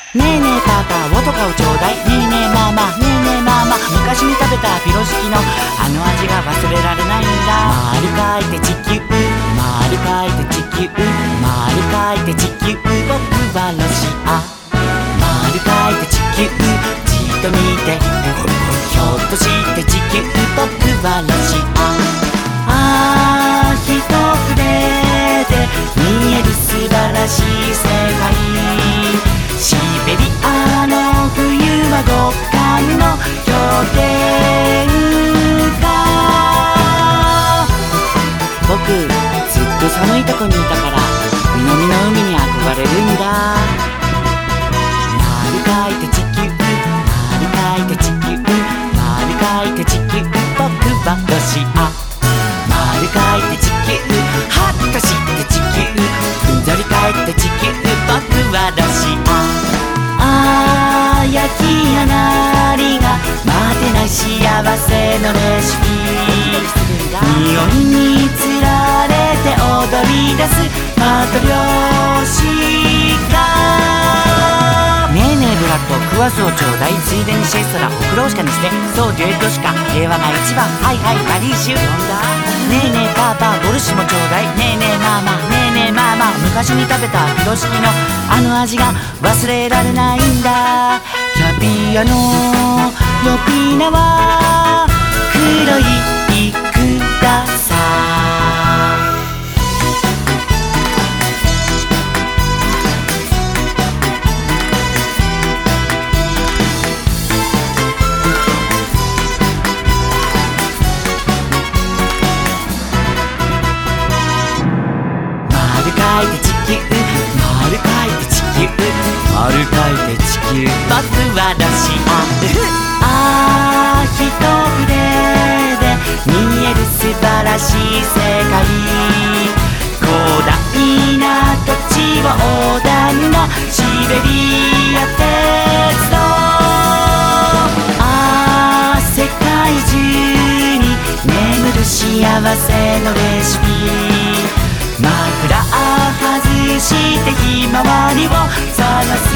ねえねえパパウォトカをちょうだい。ねえねえママねえねえママ、昔に食べたピロシキのあの味が忘れられないんだ。丸書いて地球、丸書いて地球、丸書いて地球、僕はロシア。丸書いて地球、じっと見て、ひょっとして地球、僕はロシア。一筆で見える素晴らしい世界。シベリアの冬は極寒の氷点下。僕ずっと寒いとこにいたから南の海に憧れるんだ。丸書いて地球、丸書いて地球、丸書いて地球、僕はロシア。丸書いて地球、はっとして地球、ふんぞり返って地球、僕はロシア。焼き上がりが待てない幸せのレシピ。匂いにつられて踊り出すマトリョーシカ。ねえねえブラッドクワスをちょうだい。ついでにシェストラ送ろうしかにして。そうデュエットしか平和が一番。はいはいバリーシュ。ねえねえパパボルシもちょうだい。ねえねえママねえねえママ、昔に食べたピロシキのあの味が忘れられないんだ。キャビアの呼び名は黒いイクラさ。丸書いて地球、丸書いて地球、丸書いて地球、僕はロシア。一筆で見える素晴らしい世界。広大な土地を横断なシベリア鉄道。世界中に眠る幸せのレシピ。マフラー外してひまわりを探す